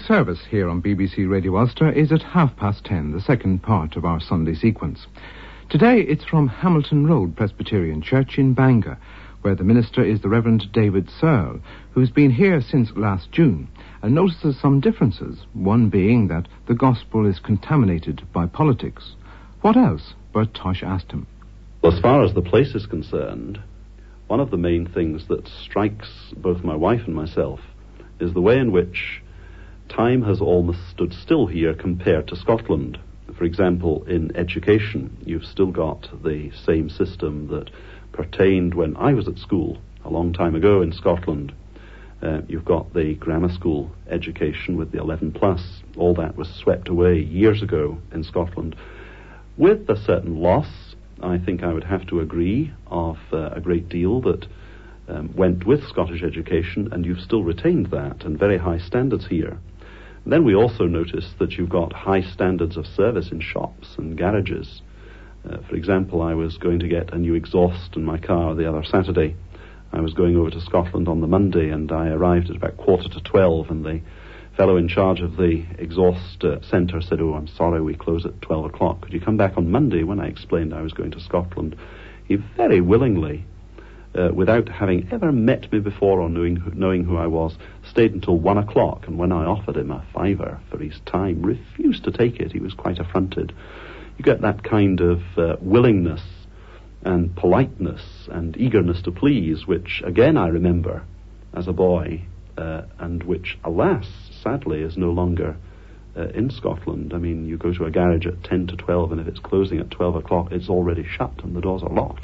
service here on BBC Radio Ulster is at 10:30, the second part of our Sunday sequence. Today it's from Hamilton Road Presbyterian Church in Bangor, where the minister is the Reverend David Searle, who's been here since last June, and notices some differences, one being that the gospel is contaminated by politics. What else? Bert Tosh asked him. As far as the place is concerned, one of the main things that strikes both my wife and myself is the way in which time has almost stood still here compared to Scotland. For example, in education, you've still got the same system that pertained when I was at school a long time ago in Scotland. You've got the grammar school education with the 11 plus. All that was swept away years ago in Scotland. With a certain loss, I think I would have to agree, of a great deal that went with Scottish education, and you've still retained that, and very high standards here. And then we also notice that you've got high standards of service in shops and garages. For example, I was going to get a new exhaust in my car the other Saturday. I was going over to Scotland on the Monday, and I arrived at about 11:45, and the fellow in charge of the exhaust centre said, "Oh, I'm sorry, we close at 12 o'clock. Could you come back on Monday?" When I explained I was going to Scotland, he very willingly, without having ever met me before or knowing who I was, stayed until 1 o'clock, and when I offered him a fiver for his time, refused to take it. He was quite affronted. You get that kind of willingness and politeness and eagerness to please, which again I remember as a boy, and which, alas, sadly, is no longer in Scotland. I mean, you go to a garage at 10 to 12, and if it's closing at 12 o'clock, it's already shut and the doors are locked.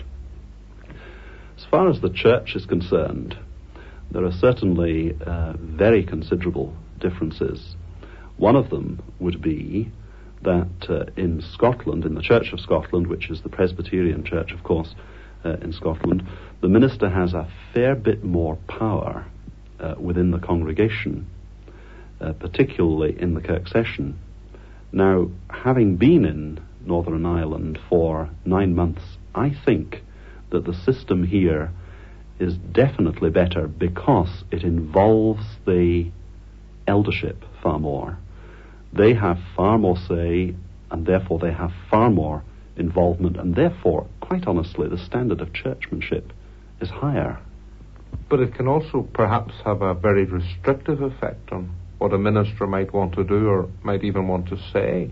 As far as the church is concerned, there are certainly very considerable differences. One of them would be that in Scotland, in the Church of Scotland, which is the Presbyterian Church, of course, in Scotland, the minister has a fair bit more power within the congregation, particularly in the Kirk session. Now, having been in Northern Ireland for 9 months, I think that the system here is definitely better because it involves the eldership far more. They have far more say, and therefore they have far more involvement, and therefore, quite honestly, the standard of churchmanship is higher. But it can also perhaps have a very restrictive effect on what a minister might want to do or might even want to say.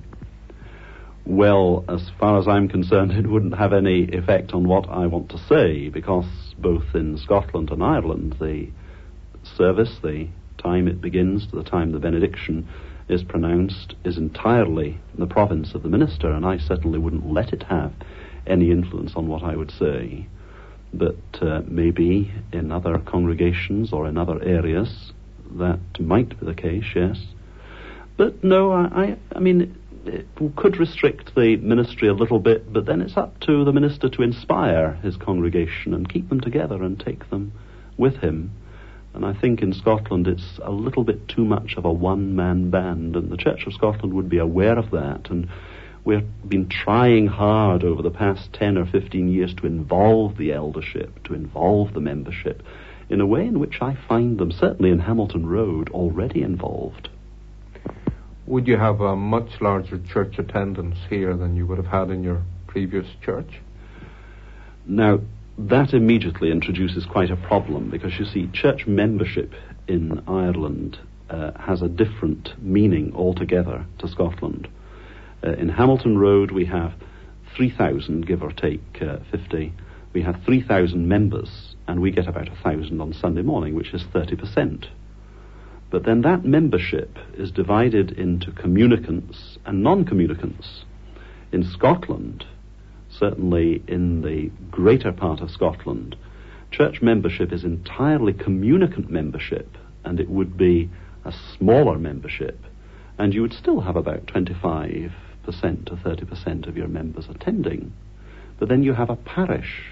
Well, as far as I'm concerned, it wouldn't have any effect on what I want to say, because both in Scotland and Ireland, the service, the time it begins to the time the benediction is pronounced, is entirely the province of the minister, and I certainly wouldn't let it have any influence on what I would say. But maybe in other congregations or in other areas that might be the case, yes. But no, I mean, it could restrict the ministry a little bit, but then it's up to the minister to inspire his congregation and keep them together and take them with him. And I think in Scotland it's a little bit too much of a one-man band, and the Church of Scotland would be aware of that, and we've been trying hard over the past 10 or 15 years to involve the eldership, to involve the membership, in a way in which I find them, certainly in Hamilton Road, already involved. Would you have a much larger church attendance here than you would have had in your previous church? Now, that immediately introduces quite a problem, because you see, church membership in Ireland has a different meaning altogether to Scotland. In Hamilton Road we have 3,000, give or take 50. We have 3,000 members, and we get about 1,000 on Sunday morning, which is 30%. But then that membership is divided into communicants and non-communicants. In Scotland, certainly in the greater part of Scotland, church membership is entirely communicant membership, and it would be a smaller membership, and you would still have about 25% to 30% of your members attending. But then you have a parish,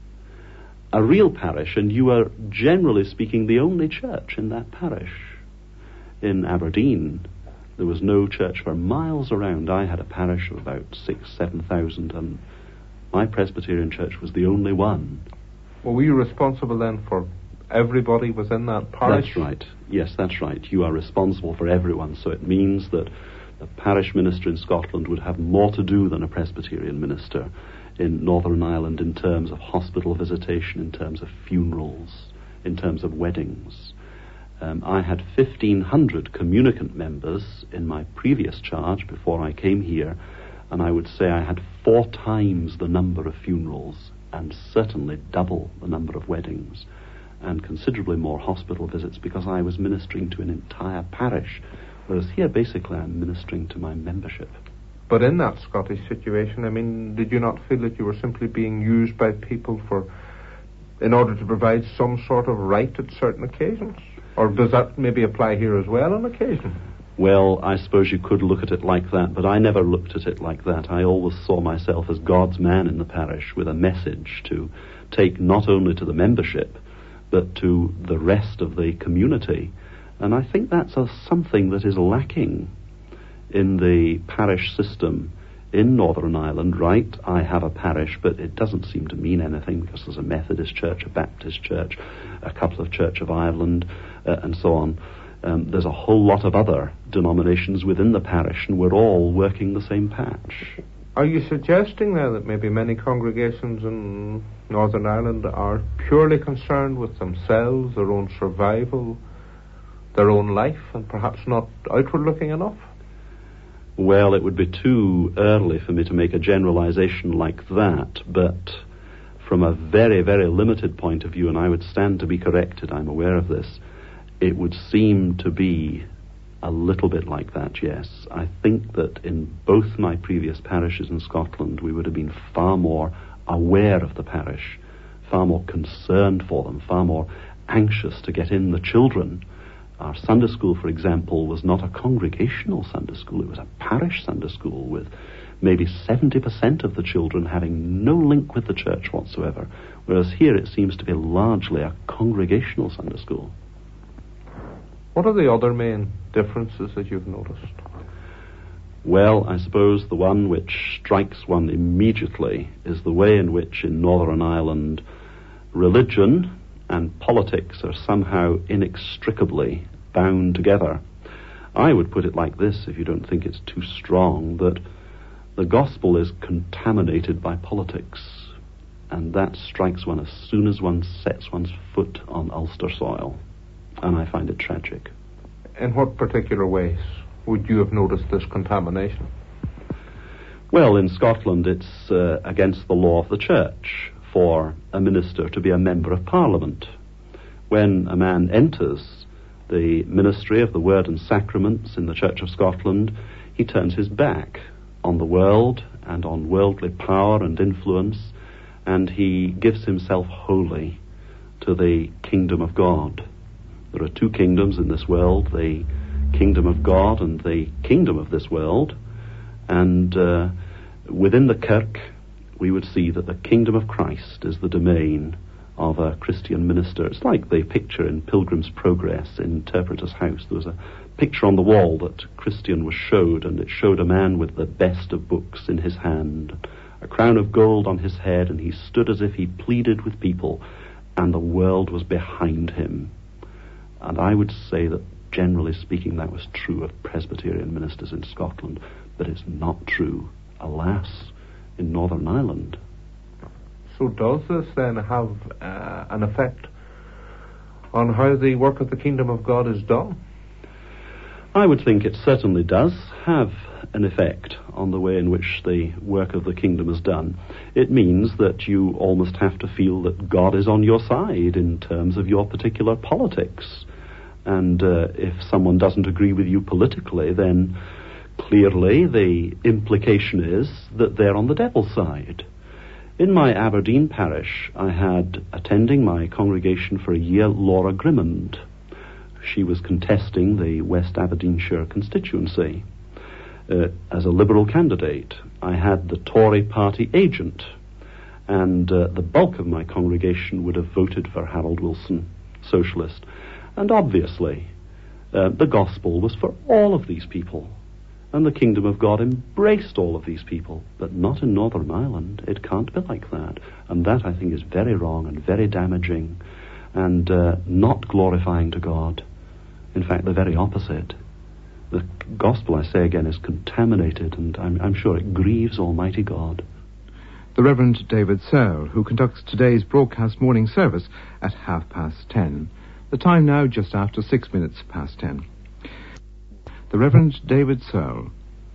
a real parish, and you are, generally speaking, the only church in that parish. In Aberdeen, there was no church for miles around. I had a parish of about 6,000-7,000, and my Presbyterian church was the only one. Well, were you responsible then for everybody within that parish? That's right. Yes, that's right. You are responsible for everyone, so it means that a parish minister in Scotland would have more to do than a Presbyterian minister in Northern Ireland in terms of hospital visitation, in terms of funerals, in terms of weddings. I had 1,500 communicant members in my previous charge before I came here, and I would say I had 4 times the number of funerals and certainly double the number of weddings and considerably more hospital visits because I was ministering to an entire parish, whereas here basically I'm ministering to my membership. But in that Scottish situation, I mean, did you not feel that you were simply being used by people in order to provide some sort of right at certain occasions? Or does that maybe apply here as well on occasion? Well, I suppose you could look at it like that, but I never looked at it like that. I always saw myself as God's man in the parish with a message to take not only to the membership, but to the rest of the community. And I think that's something that is lacking in the parish system in Northern Ireland. Right, I have a parish, but it doesn't seem to mean anything because there's a Methodist church, a Baptist church, a couple of Church of Ireland, and so on. There's a whole lot of other denominations within the parish, and we're all working the same patch. Are you suggesting there that maybe many congregations in Northern Ireland are purely concerned with themselves, their own survival, their own life, and perhaps not outward-looking enough? Well, it would be too early for me to make a generalization like that, but from a very, very limited point of view, and I would stand to be corrected, I'm aware of this, it would seem to be a little bit like that, yes. I think that in both my previous parishes in Scotland, we would have been far more aware of the parish, far more concerned for them, far more anxious to get in the children. Our Sunday school, for example, was not a congregational Sunday school, it was a parish Sunday school with maybe 70% of the children having no link with the church whatsoever, whereas here it seems to be largely a congregational Sunday school. What are the other main differences that you've noticed? Well, I suppose the one which strikes one immediately is the way in which in Northern Ireland religion and politics are somehow inextricably bound together. I would put it like this, if you don't think it's too strong, that the gospel is contaminated by politics, and that strikes one as soon as one sets one's foot on Ulster soil, and I find it tragic. In what particular ways would you have noticed this contamination? Well, in Scotland it's against the law of the church for a minister to be a member of Parliament. When a man enters the ministry of the Word and Sacraments in the Church of Scotland, he turns his back on the world and on worldly power and influence, and he gives himself wholly to the kingdom of God. There are 2 kingdoms in this world, the kingdom of God and the kingdom of this world, and within the Kirk we would see that the kingdom of Christ is the domain of a Christian minister. It's like the picture in Pilgrim's Progress in Interpreter's House. There was a picture on the wall that Christian was showed, and it showed a man with the best of books in his hand, a crown of gold on his head, and he stood as if he pleaded with people, and the world was behind him. And I would say that, generally speaking, that was true of Presbyterian ministers in Scotland, but it's not true, alas, in Northern Ireland. So does this then have an effect on how the work of the kingdom of God is done? I would think it certainly does have an effect on the way in which the work of the kingdom is done. It means that you almost have to feel that God is on your side in terms of your particular politics. And if someone doesn't agree with you politically, then clearly the implication is that they're on the devil's side. In my Aberdeen parish, I had attending my congregation for a year Laura Grimmond. She was contesting the West Aberdeenshire constituency as a Liberal candidate. I had the Tory party agent, and the bulk of my congregation would have voted for Harold Wilson, socialist. And obviously, the gospel was for all of these people. And the kingdom of God embraced all of these people, but not in Northern Ireland. It can't be like that. And that, I think, is very wrong and very damaging. and not glorifying to God. In fact, the very opposite. The gospel, I say again, is contaminated, and I'm sure it grieves Almighty God. The Reverend David Searle, who conducts today's broadcast morning service at 10:30. The time now just after 6 minutes past 10. The Reverend David Searle.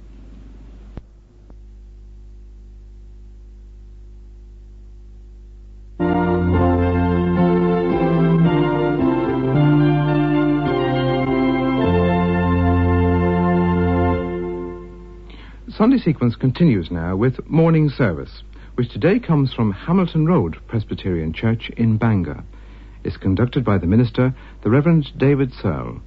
Sunday sequence continues now with morning service, which today comes from Hamilton Road Presbyterian Church in Bangor. Is conducted by the minister, the Reverend David Searle.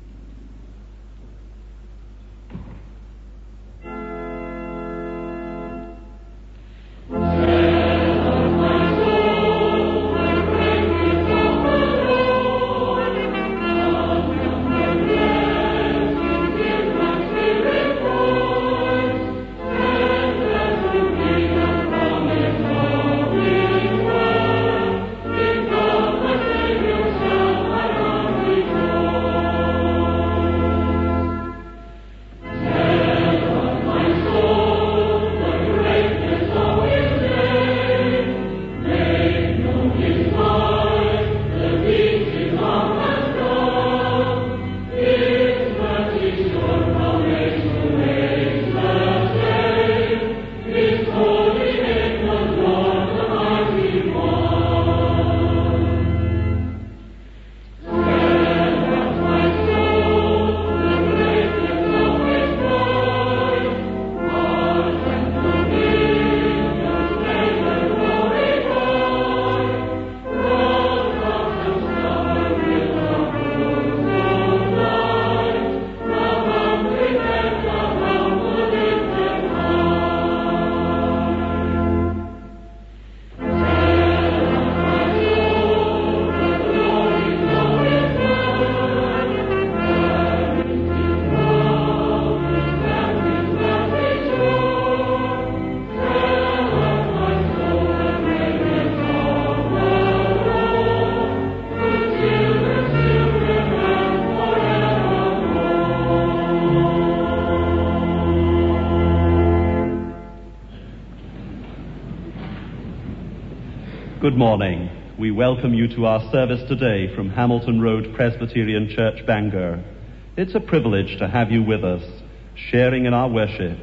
Good morning. We welcome you to our service today from Hamilton Road Presbyterian Church, Bangor. It's a privilege to have you with us, sharing in our worship.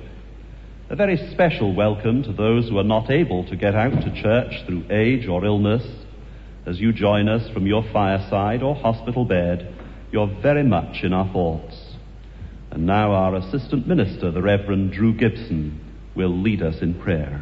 A very special welcome to those who are not able to get out to church through age or illness. As you join us from your fireside or hospital bed, you're very much in our thoughts. And now our assistant minister, the Reverend Drew Gibson, will lead us in prayer.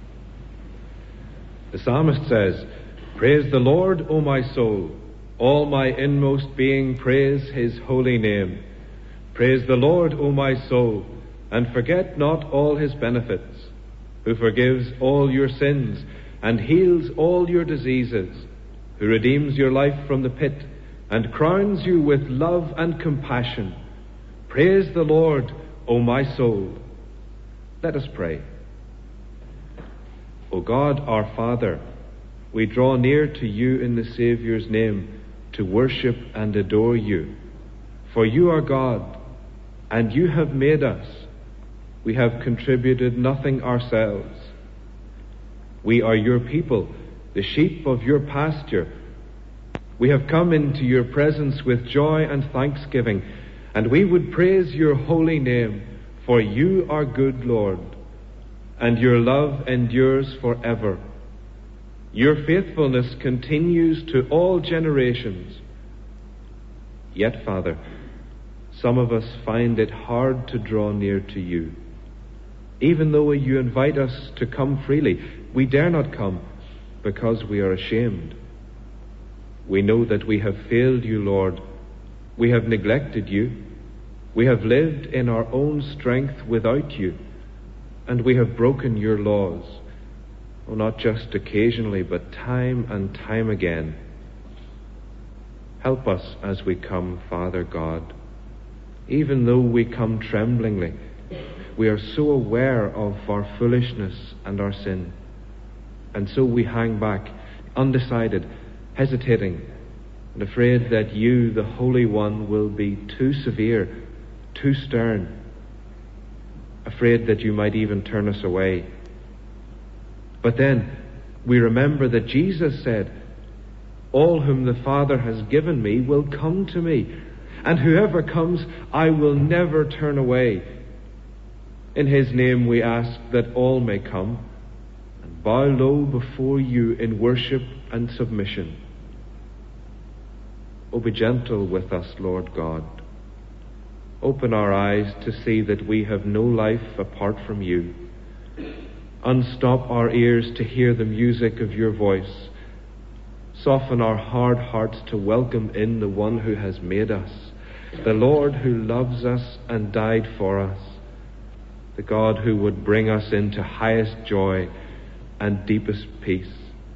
The psalmist says, "Praise the Lord, O my soul. All my inmost being praise his holy name. Praise the Lord, O my soul, and forget not all his benefits, who forgives all your sins and heals all your diseases, who redeems your life from the pit and crowns you with love and compassion. Praise the Lord, O my soul." Let us pray. O God, our Father, we draw near to you in the Saviour's name to worship and adore you. For you are God, and you have made us. We have contributed nothing ourselves. We are your people, the sheep of your pasture. We have come into your presence with joy and thanksgiving, and we would praise your holy name, for you are good, Lord, and your love endures forever. Your faithfulness continues to all generations. Yet, Father, some of us find it hard to draw near to you. Even though you invite us to come freely, we dare not come because we are ashamed. We know that we have failed you, Lord. We have neglected you. We have lived in our own strength without you. And we have broken your laws, not just occasionally, but time and time again. Help us as we come, Father God. Even though we come tremblingly, we are so aware of our foolishness and our sin. And so we hang back, undecided, hesitating, and afraid that you, the Holy One, will be too severe, too stern, afraid that you might even turn us away. But then we remember that Jesus said, all whom the Father has given me will come to me, and whoever comes I will never turn away. In his name we ask that all may come and bow low before you in worship and submission. O be gentle with us, Lord God. Open our eyes to see that we have no life apart from you. Unstop our ears to hear the music of your voice. Soften our hard hearts to welcome in the one who has made us, the Lord who loves us and died for us, the God who would bring us into highest joy and deepest peace.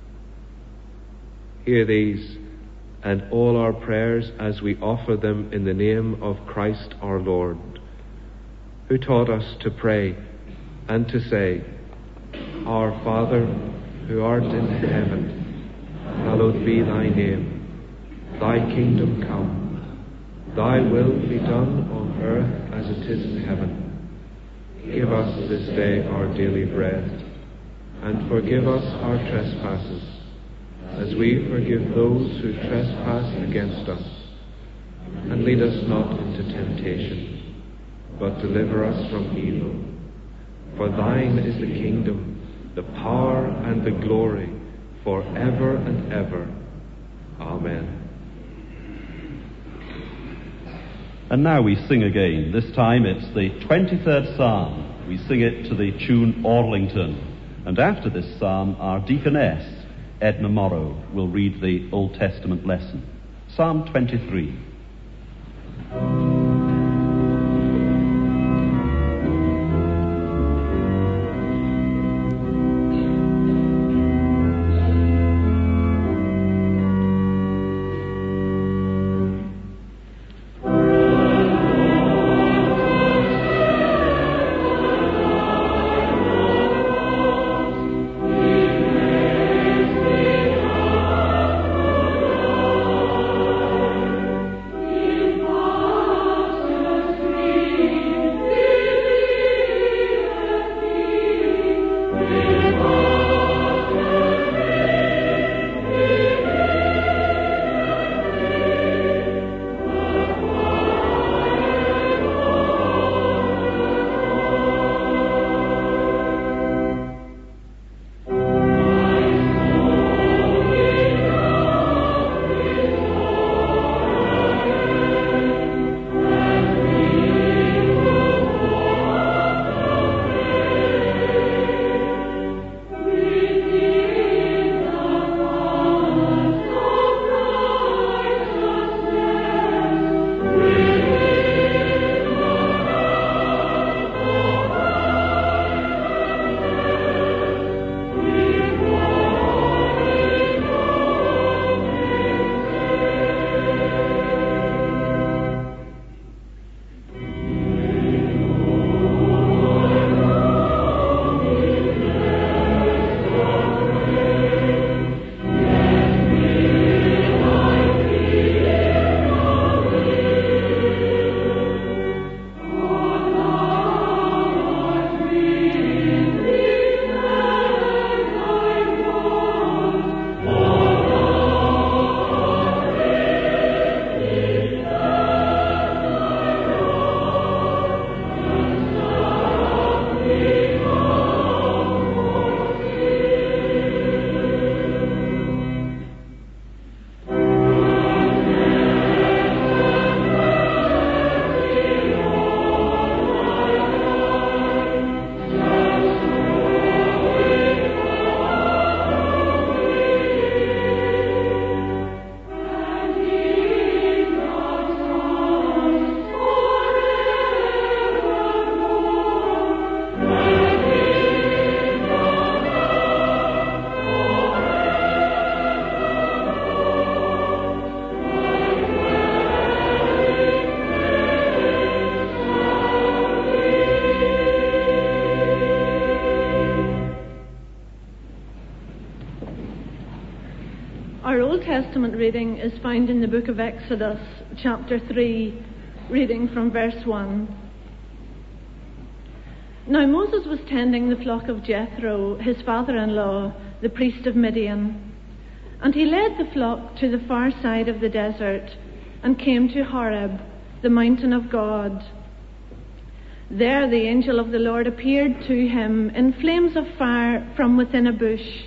Hear these and all our prayers as we offer them in the name of Christ our Lord, who taught us to pray and to say, Our Father, who art in heaven, hallowed be thy name. Thy kingdom come. Thy will be done on earth as it is in heaven. Give us this day our daily bread, and forgive us our trespasses, as we forgive those who trespass against us. And lead us not into temptation, but deliver us from evil. For thine is the kingdom, the power, and the glory, forever and ever. Amen. And now we sing again. This time it's the 23rd Psalm. We sing it to the tune Orlington. And after this psalm, our deaconess, Edna Morrow, will read the Old Testament lesson. Psalm 23. Our Old Testament reading is found in the book of Exodus, chapter 3, reading from verse 1. Now Moses was tending the flock of Jethro, his father-in-law, the priest of Midian. And he led the flock to the far side of the desert and came to Horeb, the mountain of God. There the angel of the Lord appeared to him in flames of fire from within a bush.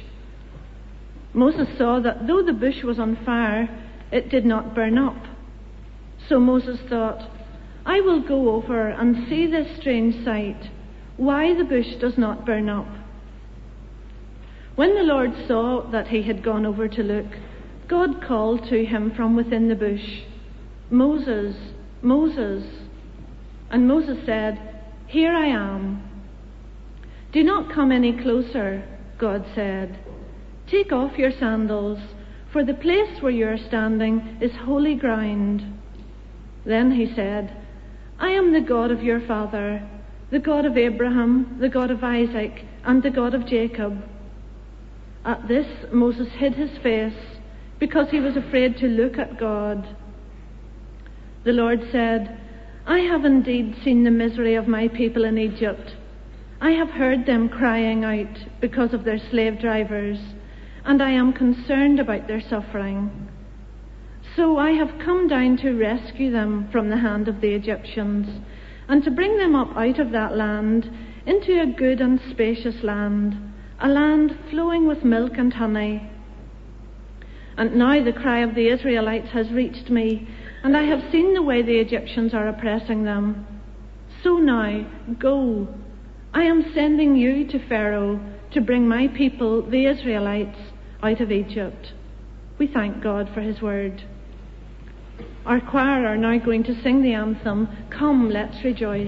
Moses saw that though the bush was on fire, it did not burn up. So Moses thought, I will go over and see this strange sight, why the bush does not burn up. When the Lord saw that he had gone over to look, God called to him from within the bush, Moses, Moses. And Moses said, Here I am. Do not come any closer, God said. Take off your sandals, for the place where you are standing is holy ground. Then he said, I am the God of your father, the God of Abraham, the God of Isaac, and the God of Jacob. At this, Moses hid his face, because he was afraid to look at God. The Lord said, I have indeed seen the misery of my people in Egypt. I have heard them crying out because of their slave drivers, and I am concerned about their suffering. So I have come down to rescue them from the hand of the Egyptians, and to bring them up out of that land into a good and spacious land, a land flowing with milk and honey. And now the cry of the Israelites has reached me, and I have seen the way the Egyptians are oppressing them. So now, go. I am sending you to Pharaoh to bring my people, the Israelites, out of Egypt. We thank God for his word. Our choir are now going to sing the anthem, Come, Let's Rejoice.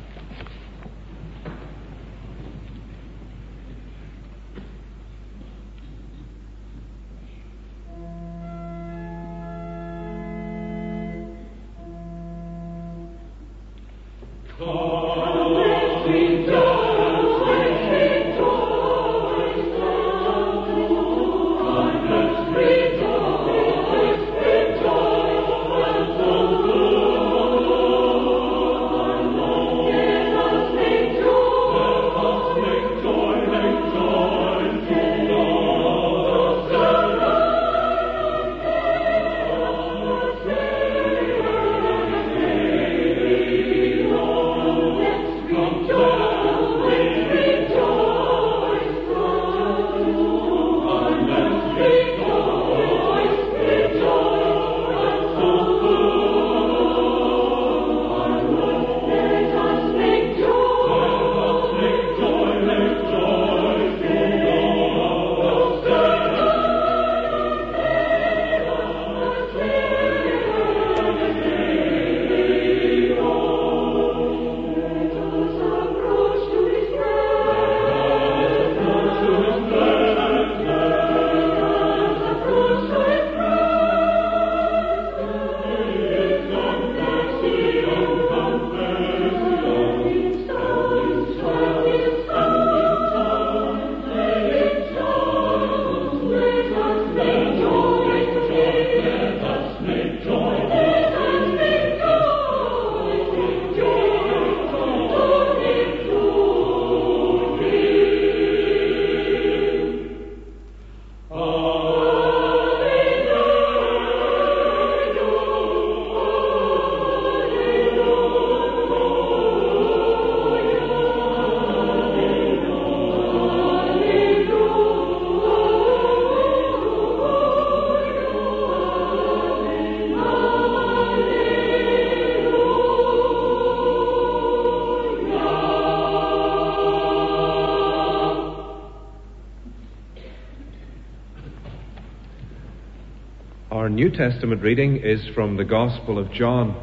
Our New Testament reading is from the Gospel of John.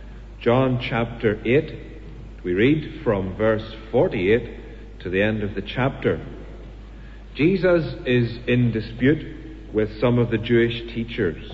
John chapter 8. We read from verse 48 to the end of the chapter. Jesus is in dispute with some of the Jewish teachers.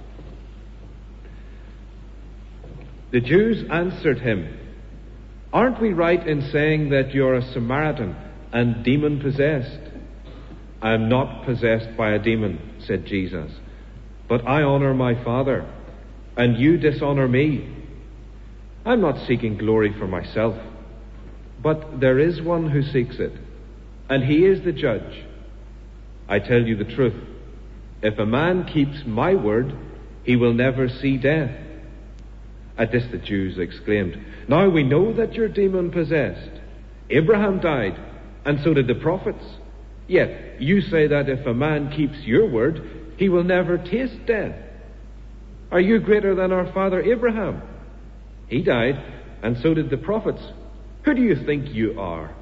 The Jews answered him, "Aren't we right in saying that you're a Samaritan and demon-possessed?" "I am not possessed by a demon," said Jesus. But I honor my Father, and you dishonor me. I'm not seeking glory for myself, but there is one who seeks it, and he is the judge. I tell you the truth. If a man keeps my word, he will never see death." At this the Jews exclaimed, "Now we know that you're demon-possessed. Abraham died, and so did the prophets. Yet you say that if a man keeps your word, he will never taste death. Are you greater than our father Abraham? He died, and so did the prophets. Who do you think you are?"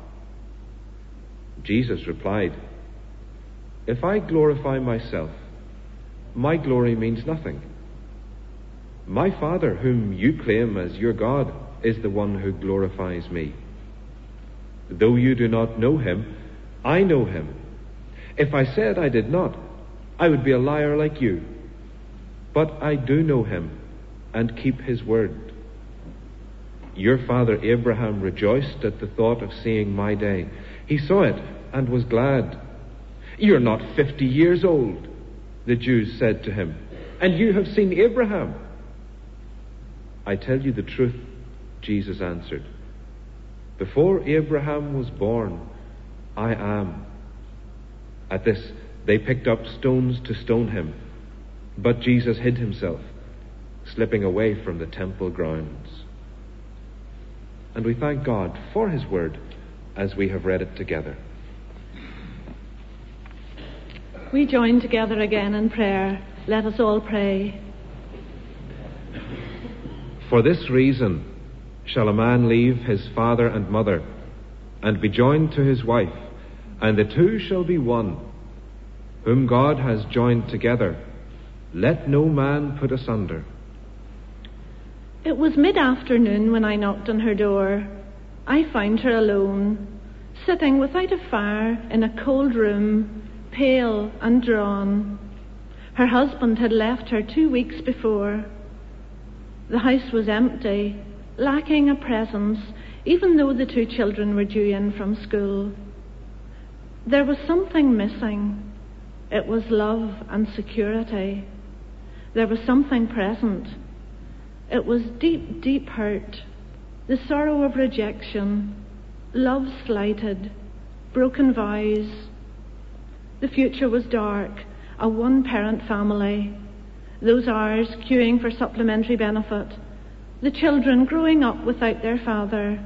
Jesus replied, "If I glorify myself, my glory means nothing. My Father, whom you claim as your God, is the one who glorifies me. Though you do not know him, I know him. If I said I did not, I would be a liar like you. But I do know him and keep his word. Your father Abraham rejoiced at the thought of seeing my day. He saw it and was glad. You're not 50 years old, the Jews said to him, and you have seen Abraham. I tell you the truth, Jesus answered. Before Abraham was born, I am. At this, they picked up stones to stone him, but Jesus hid himself, slipping away from the temple grounds. And we thank God for his word as we have read it together. We join together again in prayer. Let us all pray. For this reason shall a man leave his father and mother, and be joined to his wife, and the two shall be one. Whom God has joined together, let no man put asunder. It was mid-afternoon when I knocked on her door. I found her alone, sitting without a fire in a cold room, pale and drawn. Her husband had left her 2 weeks before. The house was empty, lacking a presence, even though the 2 children were due in from school. There was something missing. It was love and security. There was something present. It was deep, deep hurt, the sorrow of rejection, love slighted, broken vows. The future was dark, a one-parent family, those hours queuing for supplementary benefit, the children growing up without their father.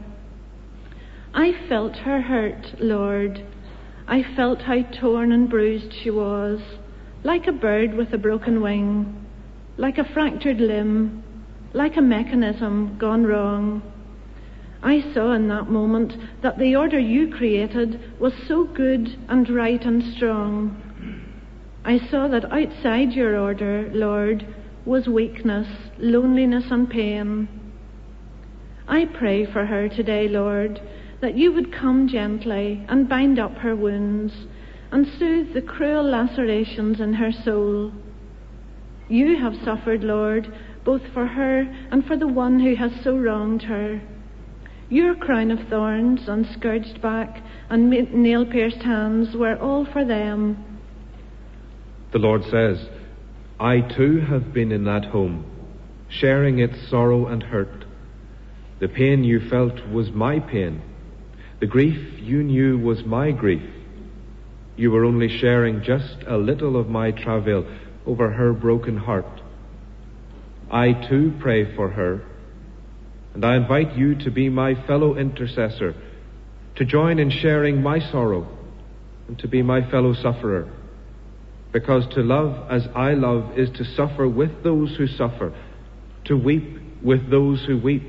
I felt her hurt, Lord. I felt how torn and bruised she was, like a bird with a broken wing, like a fractured limb, like a mechanism gone wrong. I saw in that moment that the order you created was so good and right and strong. I saw that outside your order, Lord, was weakness, loneliness and pain. I pray for her today, Lord, that you would come gently and bind up her wounds and soothe the cruel lacerations in her soul. You have suffered, Lord, both for her and for the one who has so wronged her. Your crown of thorns and scourged back and nail-pierced hands were all for them. The Lord says, I too have been in that home, sharing its sorrow and hurt. The pain you felt was my pain. The grief you knew was my grief. You were only sharing just a little of my travail over her broken heart. I too pray for her, and I invite you to be my fellow intercessor, to join in sharing my sorrow, and to be my fellow sufferer. Because to love as I love is to suffer with those who suffer, to weep with those who weep.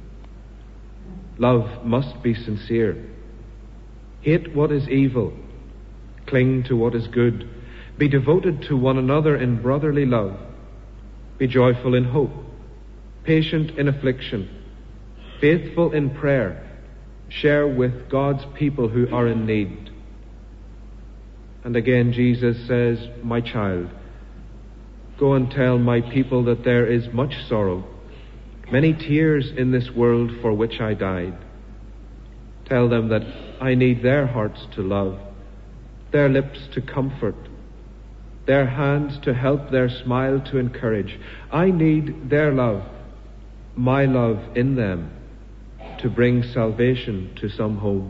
Love must be sincere. Hate what is evil. Cling to what is good. Be devoted to one another in brotherly love. Be joyful in hope. Patient in affliction. Faithful in prayer. Share with God's people who are in need. And again Jesus says, my child, go and tell my people that there is much sorrow, many tears in this world for which I died. Tell them that I need their hearts to love, their lips to comfort, their hands to help, their smile to encourage. I need their love, my love in them, to bring salvation to some home.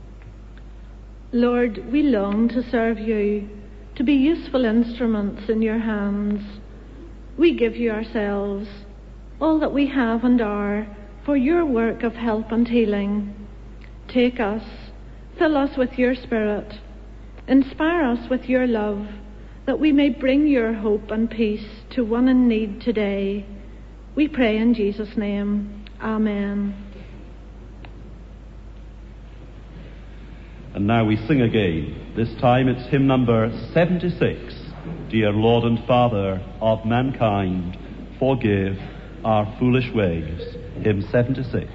Lord, we long to serve you, to be useful instruments in your hands. We give you ourselves, all that we have and are, for your work of help and healing. Take us, fill us with your Spirit, inspire us with your love, that we may bring your hope and peace to one in need today. We pray in Jesus' name. Amen. And now we sing again. This time it's hymn number 76. Dear Lord and Father of mankind, forgive our foolish ways. Hymn 76.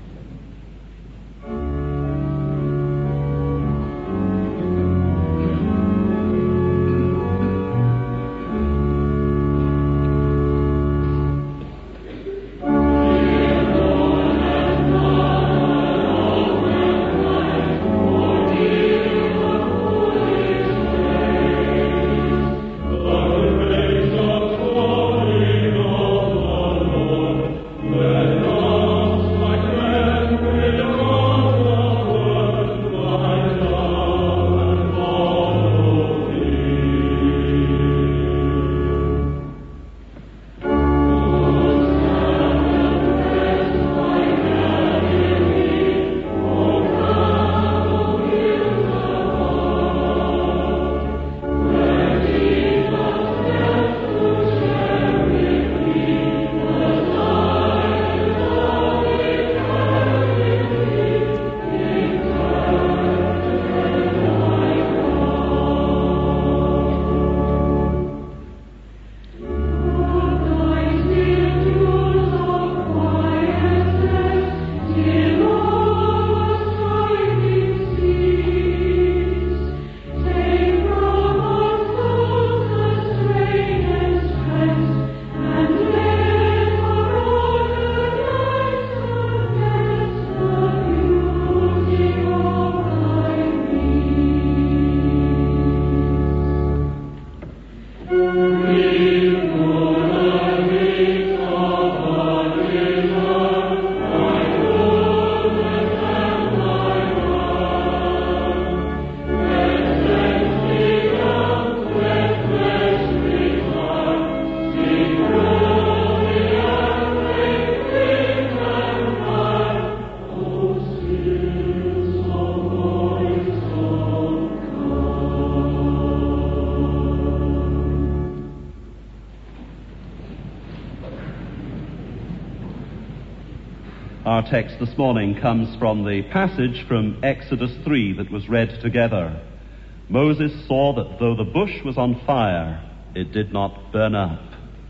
Our text this morning comes from the passage from Exodus 3 that was read together. Moses saw that though the bush was on fire, it did not burn up.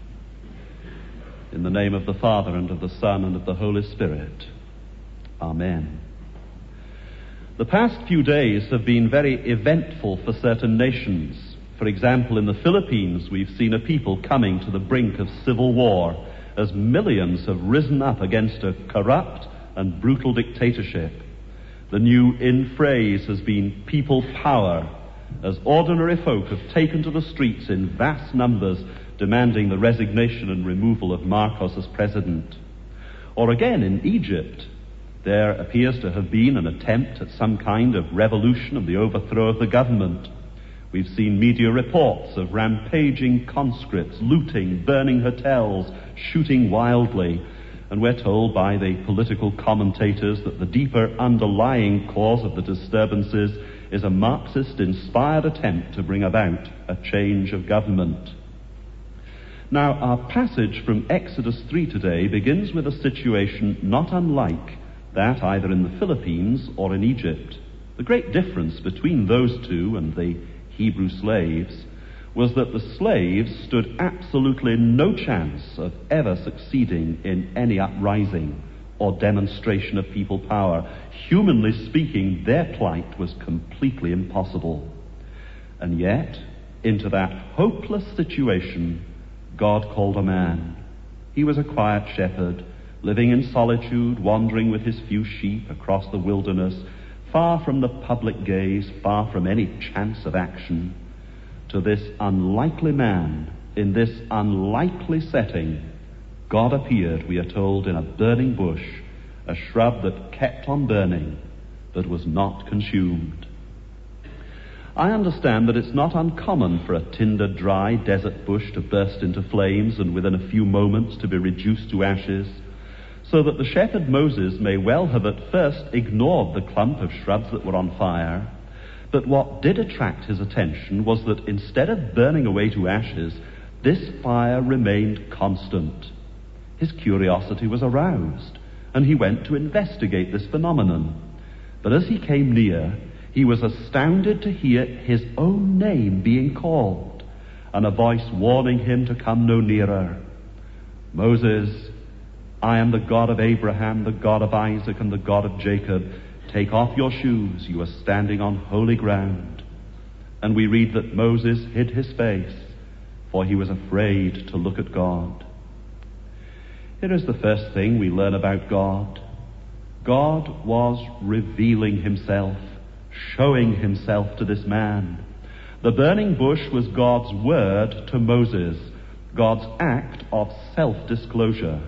In the name of the Father, and of the Son, and of the Holy Spirit. Amen. The past few days have been very eventful for certain nations. For example, in the Philippines, we've seen a people coming to the brink of civil war as millions have risen up against a corrupt and brutal dictatorship. The new phrase has been people power, as ordinary folk have taken to the streets in vast numbers, demanding the resignation and removal of Marcos as president. Or again, in Egypt, there appears to have been an attempt at some kind of revolution and the overthrow of the government. We've seen media reports of rampaging conscripts, looting, burning hotels, shooting wildly, and we're told by the political commentators that the deeper underlying cause of the disturbances is a Marxist-inspired attempt to bring about a change of government. Now, our passage from Exodus 3 today begins with a situation not unlike that either in the Philippines or in Egypt. The great difference between those two and the Hebrew slaves was that the slaves stood absolutely no chance of ever succeeding in any uprising or demonstration of people power. Humanly speaking, their plight was completely impossible. And yet, into that hopeless situation, God called a man. He was a quiet shepherd, living in solitude, wandering with his few sheep across the wilderness, far from the public gaze, far from any chance of action. to this unlikely man in this unlikely setting, God appeared, we are told, in a burning bush, a shrub that kept on burning, but was not consumed. I understand that it's not uncommon for a tinder, dry desert bush to burst into flames and within a few moments to be reduced to ashes, so that the shepherd Moses may well have at first ignored the clump of shrubs that were on fire. But what did attract his attention was that instead of burning away to ashes, this fire remained constant. His curiosity was aroused, and he went to investigate this phenomenon. But as he came near, he was astounded to hear his own name being called, and a voice warning him to come no nearer. "Moses, I am the God of Abraham, the God of Isaac, and the God of Jacob. Take off your shoes, you are standing on holy ground." And we read that Moses hid his face, for he was afraid to look at God. Here is the first thing we learn about God. God was revealing himself, showing himself to this man. The burning bush was God's word to Moses, God's act of self-disclosure.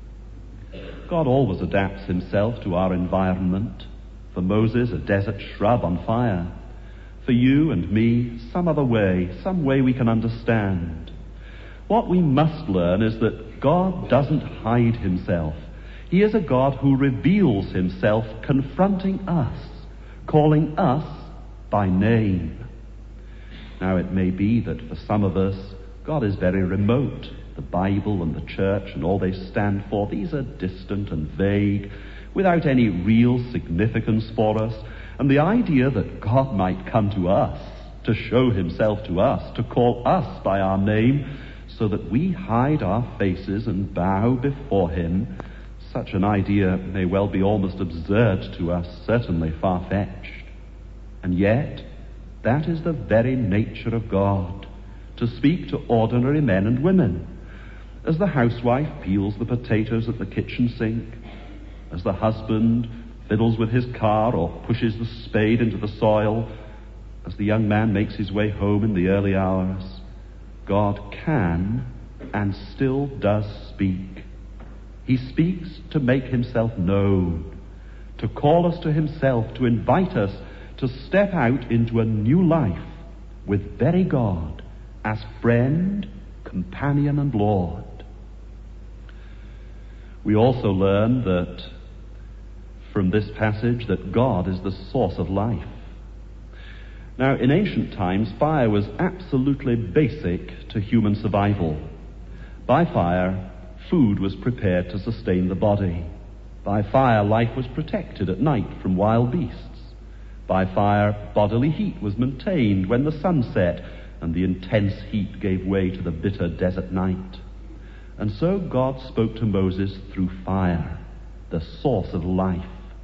God always adapts himself to our environment. For Moses, a desert shrub on fire. For you and me, some other way, some way we can understand. What we must learn is that God doesn't hide himself. He is a God who reveals himself, confronting us, calling us by name. Now, it may be that for some of us, God is very remote. The Bible and the church and all they stand for, these are distant and vague, without any real significance for us. And the idea that God might come to us, to show himself to us, to call us by our name, so that we hide our faces and bow before him, such an idea may well be almost absurd to us, certainly far-fetched. And yet, that is the very nature of God, to speak to ordinary men and women. As the housewife peels the potatoes at the kitchen sink, as the husband fiddles with his car or pushes the spade into the soil, as the young man makes his way home in the early hours, God can and still does speak. He speaks to make himself known, to call us to himself, to invite us to step out into a new life with very God as friend, companion, and Lord. We also learn that from this passage that God is the source of life. Now, in ancient times, fire was absolutely basic to human survival. By fire, food was prepared to sustain the body. By fire, life was protected at night from wild beasts. By fire, bodily heat was maintained when the sun set and the intense heat gave way to the bitter desert night. And so God spoke to Moses through fire, the source of life.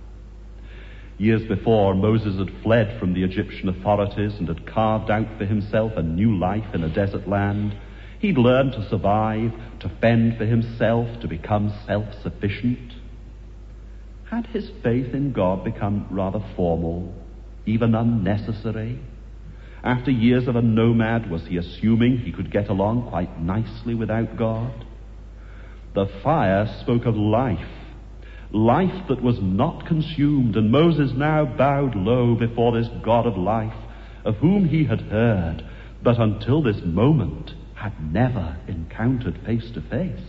Years before, Moses had fled from the Egyptian authorities and had carved out for himself a new life in a desert land. He'd learned to survive, to fend for himself, to become self-sufficient. Had his faith in God become rather formal, even unnecessary? After years of a nomad, was he assuming he could get along quite nicely without God? The fire spoke of life, life that was not consumed, and Moses now bowed low before this God of life, of whom he had heard, but until this moment had never encountered face to face.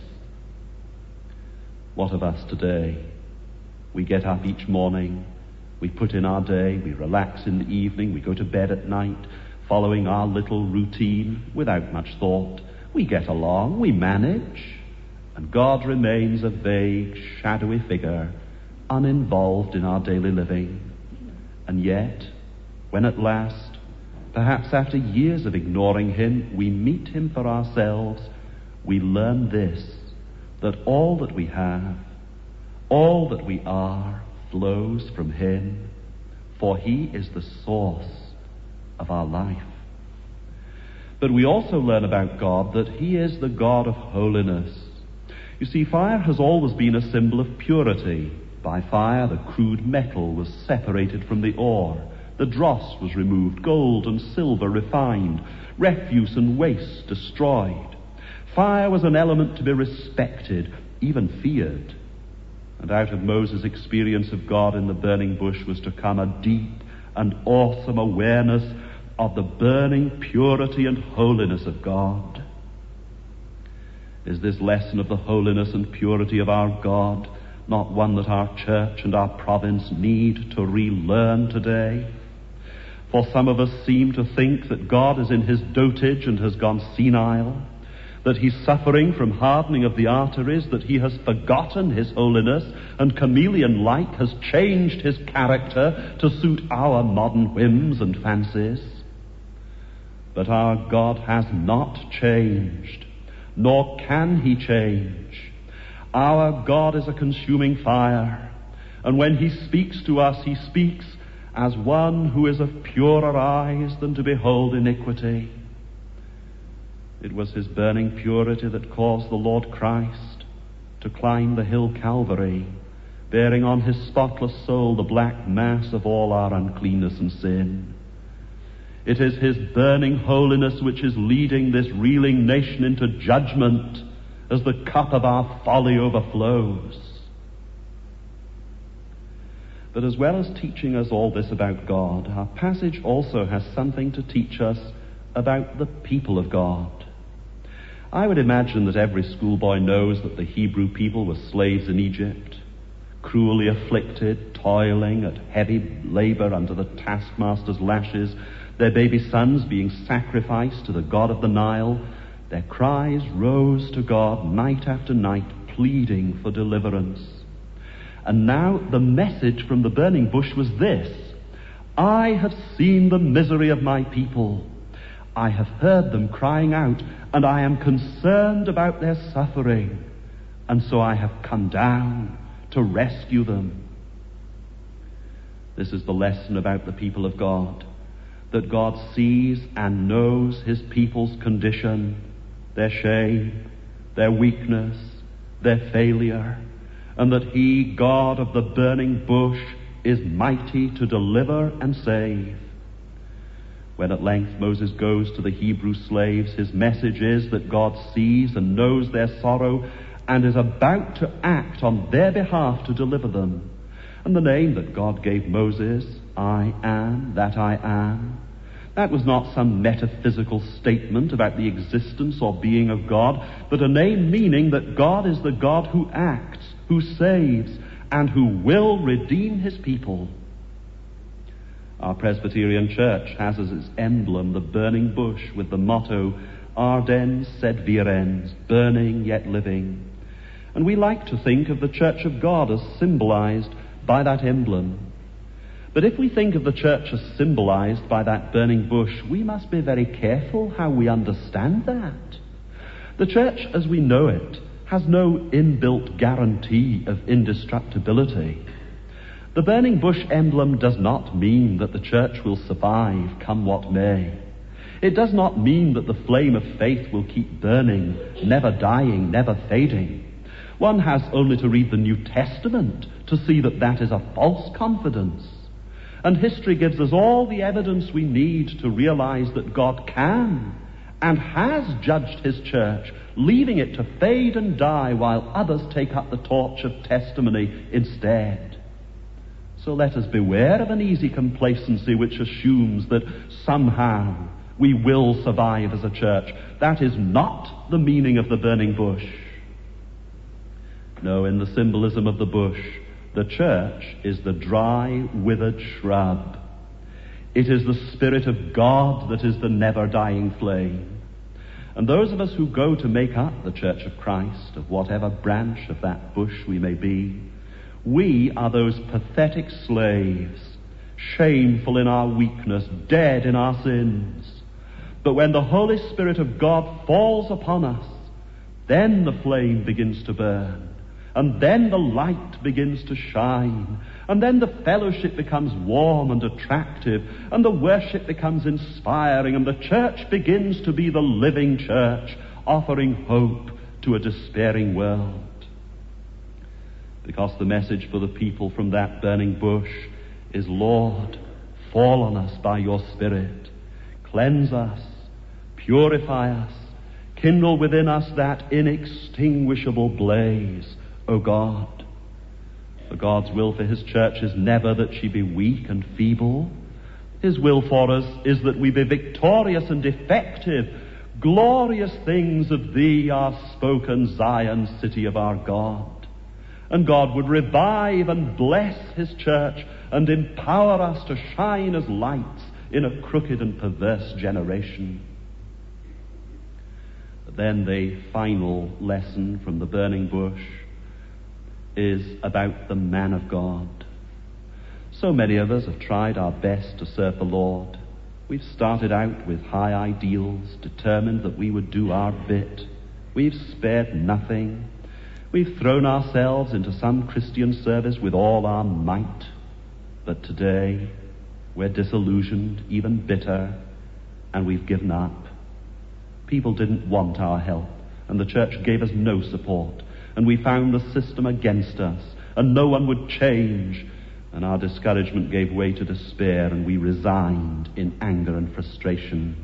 What of us today? We get up each morning, we put in our day, we relax in the evening, we go to bed at night, following our little routine without much thought. We get along, we manage, and God remains a vague, shadowy figure, uninvolved in our daily living. And yet, when at last, perhaps after years of ignoring him, we meet him for ourselves, we learn this, that all that we have, all that we are, flows from him, for he is the source of our life. But we also learn about God that he is the God of holiness. You see, fire has always been a symbol of purity. By fire, the crude metal was separated from the ore, The dross was removed, gold and silver refined, refuse and waste destroyed. Fire was an element to be respected, even feared. And out of Moses' experience of God in the burning bush was to come a deep and awesome awareness of the burning purity and holiness of God. Is this lesson of the holiness and purity of our God not one that our church and our province need to relearn today? For some of us seem to think that God is in his dotage and has gone senile, that he's suffering from hardening of the arteries, that he has forgotten his holiness and chameleon-like has changed his character to suit our modern whims and fancies. But our God has not changed, nor can he change. Our God is a consuming fire, and when he speaks to us, he speaks as one who is of purer eyes than to behold iniquity. It was his burning purity that caused the Lord Christ to climb the hill Calvary, bearing on his spotless soul the black mass of all our uncleanness and sin. It is his burning holiness which is leading this reeling nation into judgment as the cup of our folly overflows. But as well as teaching us all this about God, our passage also has something to teach us about the people of God. I would imagine that every schoolboy knows that the Hebrew people were slaves in Egypt, cruelly afflicted, toiling at heavy labor under the taskmaster's lashes, their baby sons being sacrificed to the god of the Nile. Their cries rose to God night after night, pleading for deliverance. And now the message from the burning bush was this: I have seen the misery of my people. I have heard them crying out, and I am concerned about their suffering, and so I have come down to rescue them. This is the lesson about the people of God, that God sees and knows his people's condition, their shame, their weakness, their failure, and that he, God of the burning bush, is mighty to deliver and save. When at length Moses goes to the Hebrew slaves, his message is that God sees and knows their sorrow and is about to act on their behalf to deliver them. And the name that God gave Moses, I am that I am, that was not some metaphysical statement about the existence or being of God, but a name meaning that God is the God who acts, who saves, and who will redeem his people. Our Presbyterian Church has as its emblem the burning bush with the motto, Ardens sed virens, burning yet living. And we like to think of the Church of God as symbolized by that emblem. But if we think of the church as symbolized by that burning bush, we must be very careful how we understand that. The church as we know it has no inbuilt guarantee of indestructibility. The burning bush emblem does not mean that the church will survive, come what may. It does not mean that the flame of faith will keep burning, never dying, never fading. One has only to read the New Testament to see that that is a false confidence. And history gives us all the evidence we need to realize that God can and has judged his church, leaving it to fade and die while others take up the torch of testimony instead. So let us beware of an easy complacency which assumes that somehow we will survive as a church. That is not the meaning of the burning bush. No, in the symbolism of the bush, the church is the dry, withered shrub. It is the Spirit of God that is the never-dying flame. And those of us who go to make up the Church of Christ, of whatever branch of that bush we may be, we are those pathetic slaves, shameful in our weakness, dead in our sins. But when the Holy Spirit of God falls upon us, then the flame begins to burn. And then the light begins to shine. And then the fellowship becomes warm and attractive. And the worship becomes inspiring. And the church begins to be the living church, offering hope to a despairing world. Because the message for the people from that burning bush is, Lord, Fall on us by your Spirit. Cleanse us, purify us, kindle within us that inextinguishable blaze, O God. For God's will for his church is never that she be weak and feeble. His will for us is that we be victorious and effective, glorious things of thee, our spoken Zion, city of our God. And God would revive and bless his church and empower us to shine as lights in a crooked and perverse generation. But then the final lesson from the burning bush is about the man of God. So many of us have tried our best to serve the Lord. We've started out with high ideals, determined that we would do our bit. We've spared nothing. We've thrown ourselves into some Christian service with all our might. But today, we're disillusioned, even bitter, and we've given up. People didn't want our help, and the church gave us no support, and we found the system against us, and no one would change, and our discouragement gave way to despair, and we resigned in anger and frustration.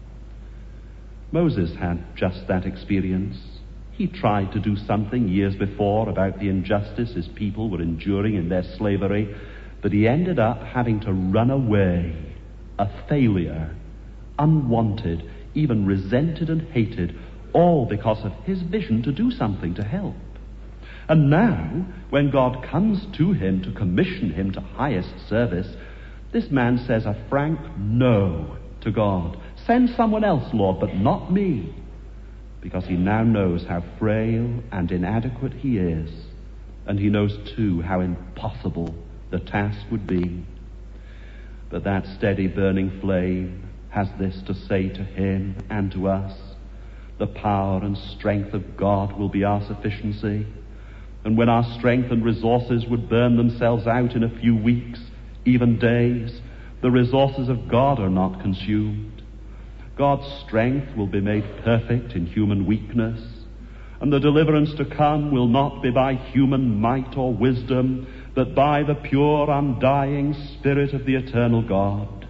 Moses had just that experience. He tried to do something years before about the injustice his people were enduring in their slavery, but he ended up having to run away, a failure, unwanted, even resented and hated, all because of his vision to do something to help. And now, when God comes to him to commission him to highest service, this man says a frank no to God. Send someone else, Lord, but not me. Because he now knows how frail and inadequate he is. And he knows, too, how impossible the task would be. But that steady burning flame has this to say to him and to us: the power and strength of God will be our sufficiency. And when our strength and resources would burn themselves out in a few weeks, even days, the resources of God are not consumed. God's strength will be made perfect in human weakness, and the deliverance to come will not be by human might or wisdom, but by the pure, undying Spirit of the eternal God.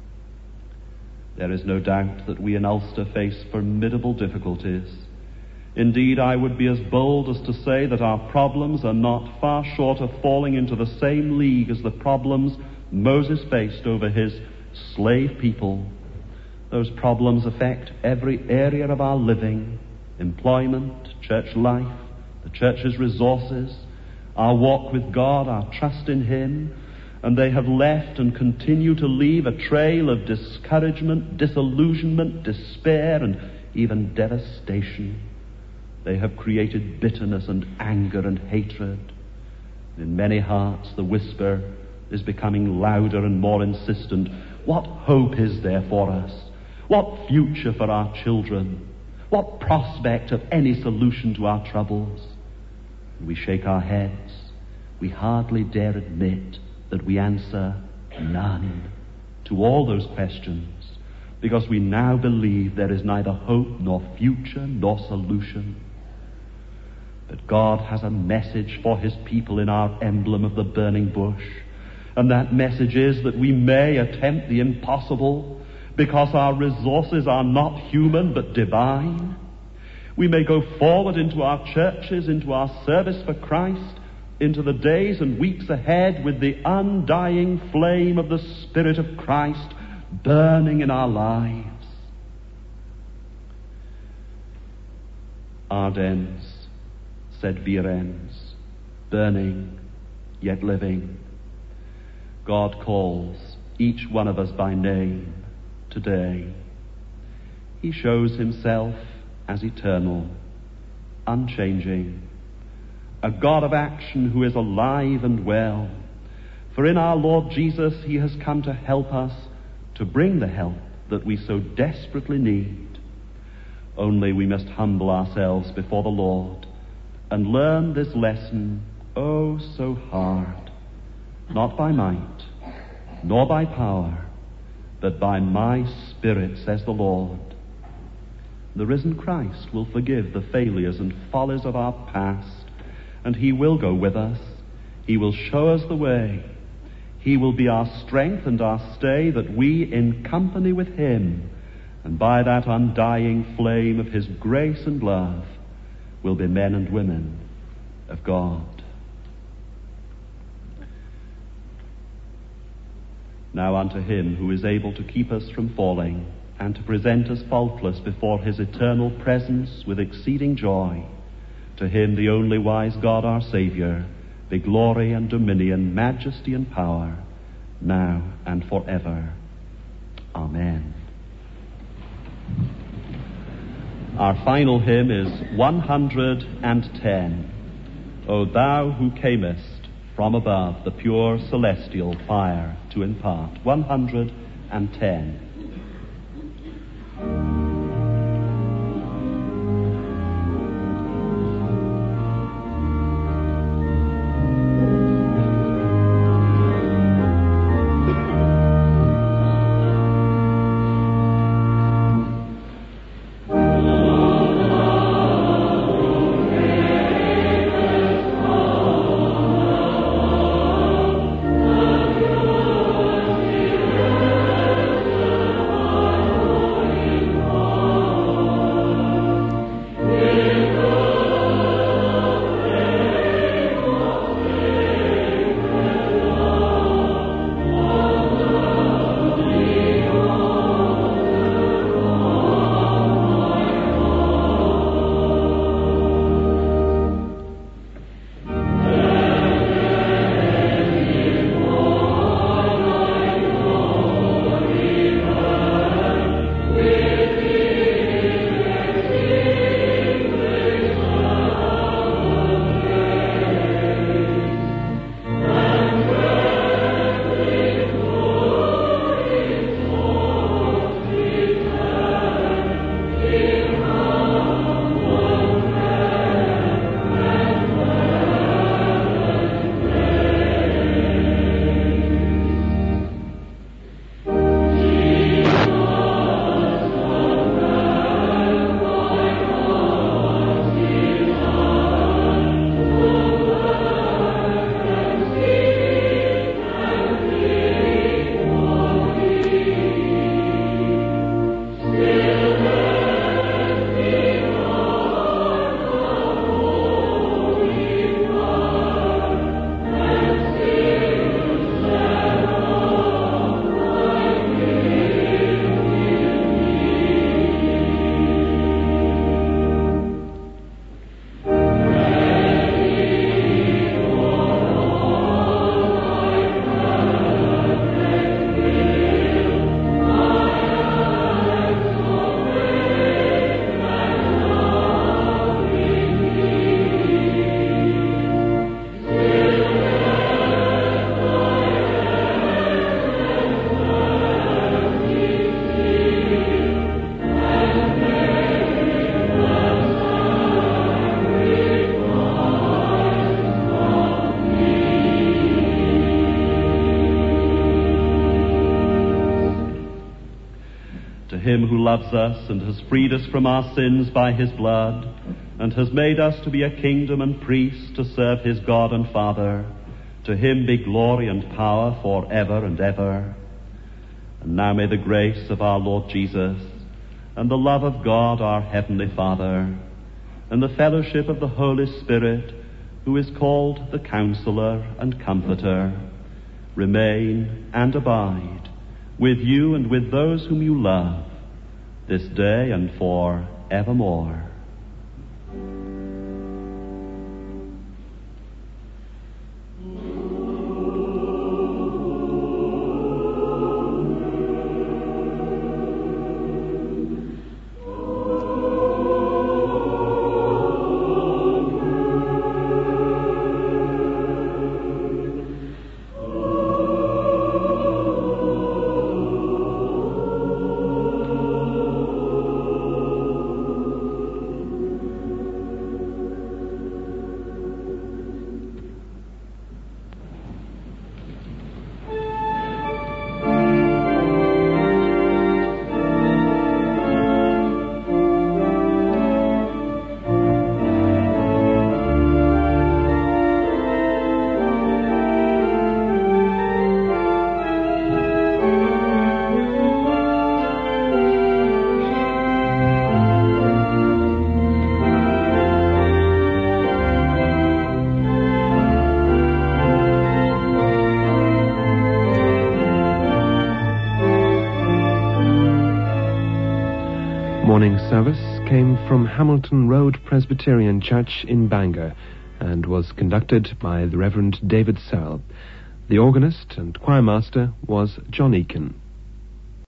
There is no doubt that we in Ulster face formidable difficulties. Indeed, I would be as bold as to say that our problems are not far short of falling into the same league as the problems Moses faced over his slave people. Those problems affect every area of our living: employment, church life, the church's resources, our walk with God, our trust in him, and they have left and continue to leave a trail of discouragement, disillusionment, despair, and even devastation. They have created bitterness and anger and hatred. In many hearts, the whisper is becoming louder and more insistent. What hope is there for us? What future for our children? What prospect of any solution to our troubles? We shake our heads. We hardly dare admit that we answer none to all those questions, because we now believe there is neither hope nor future nor solution. But God has a message for his people in our emblem of the burning bush, and that message is that we may attempt the impossible, because our resources are not human but divine. We may go forward into our churches, into our service for Christ, into the days and weeks ahead with the undying flame of the Spirit of Christ burning in our lives. Ardens, said Virens, burning yet living. God calls each one of us by name today. He shows himself as eternal, unchanging, a God of action who is alive and well. For in our Lord Jesus he has come to help us, to bring the help that we so desperately need. Only we must humble ourselves before the Lord and learn this lesson, oh so hard, not by might, nor by power, but by my Spirit, says the Lord. The risen Christ will forgive the failures and follies of our past, and he will go with us. He will show us the way. He will be our strength and our stay, that we, in company with him, and by that undying flame of his grace and love, will be men and women of God. Now unto him who is able to keep us from falling, and to present us faultless before his eternal presence with exceeding joy, to him, the only wise God, our Saviour, be glory and dominion, majesty and power, now and forever. Amen. Our final hymn is 110. O thou who camest from above the pure celestial fire to impart. 110. Him who loves us and has freed us from our sins by his blood, and has made us to be a kingdom and priests to serve his God and Father. To him be glory and power for ever and ever. And now may the grace of our Lord Jesus, and the love of God our Heavenly Father, and the fellowship of the Holy Spirit, who is called the Counselor and Comforter, remain and abide with you and with those whom you love, this day and for evermore. morning service came from Hamilton Road Presbyterian Church in Bangor and was conducted by the Reverend David Searle. The organist and choirmaster was John Eakin.